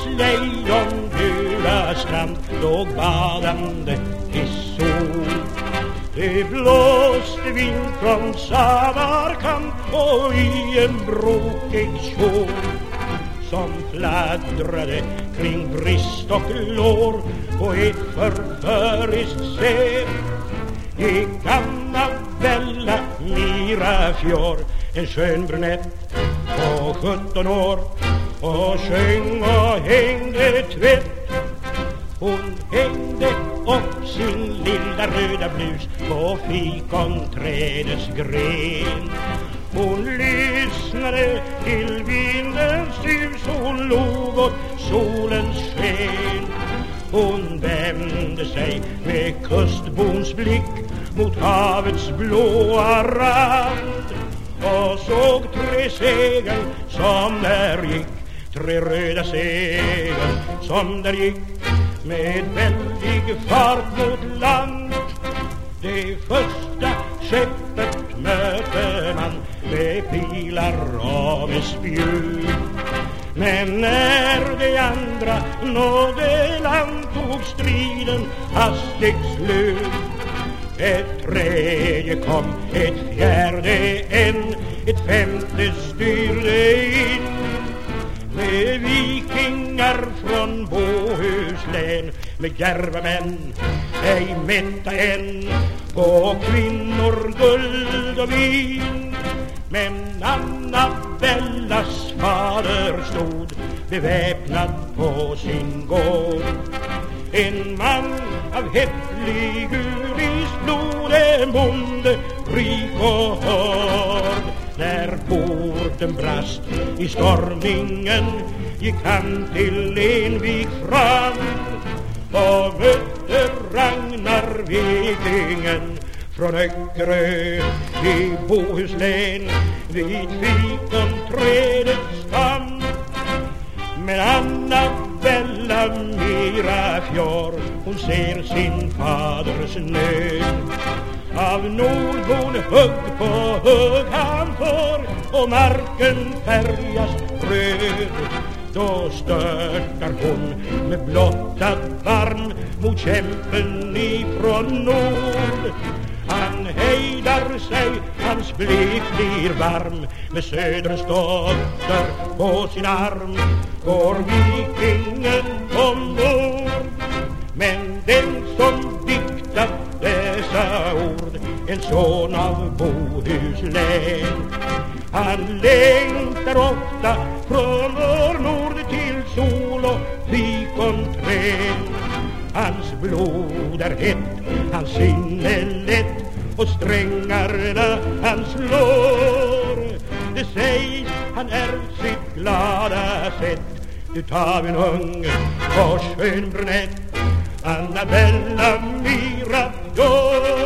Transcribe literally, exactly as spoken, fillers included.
lejon gula strand låg badande i sol. Det blåste vind från Samarkand och i en brokig kjol som fladdrade kring brist och lår och ett förföriskt säv gick Annabella Mirafjord, en skön brunett på sjutton år, och sjöng och hängde tvätt. Hon hängde upp sin lilla röda blus på fikonträdets gren. Hon lyssnade till vindens sus, hon log åt solens sken. Hon vände sig med kustbons blick mot havets blåa rand och såg tre segel som där gick, tre röda segel som där gick med väldig fart mot land. Det första skeppet mötte man med pilar och med spjut, men när de andra nådde land tog striden hastigt slut. Ett tredje kom, ett fjärde än, ett femte styrde in med vikingar från Bohuslän, med djärva män, ej mätta än, på kvinnor, guld och vin. Men Annabellas fader stod beväpnad på sin gård, en man av häpplig uris blod, en bonde, rik och hård. När porten brast i stormningen gick han till Envik fram och mötte Ragnar vikingen från Öckerö i Bohuslän vid fikonträdets stam. Men Annabella Mirafjord, hon ser sin faders nöd. Av Nordbon hugg på hugg han får och marken färgas röd. Då störtar hon med blottad arm mot kämpen ifrån nord. Han hejdar sig, hans blick blir varm, med söderns dotter på sin arm går vikingen ombord. Men den som diktat dessa ord, en son av Bohuslän, han längtar ofta från vår nord till sol och fikonträd. Hans blod är hett, hans sinne lätt och strängarna han slår. Det sägs han är sitt glada sätt utav en ung och skön brunett, Annabella Mirafjord.